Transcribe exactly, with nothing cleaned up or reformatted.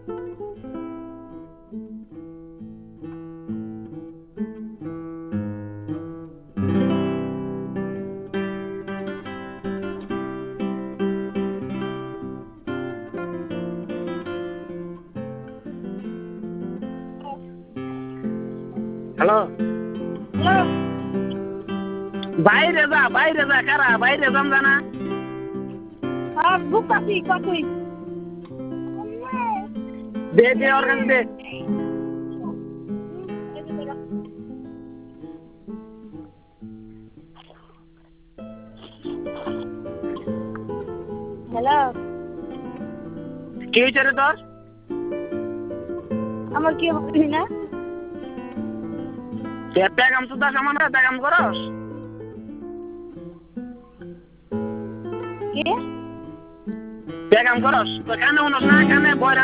hello hello বাইরে যা বাইরে যা কারা বাইরে যাম জানা হ্যাঁ বুঝতেছি কতই দে দে ওর কাছে দে হ্যালো কি হয়েছে রে তোর আমার কি হবে না পেগাম সুদা সামান পেগাম করস কি পেগাম করস তো কানে উনস না কানে বয়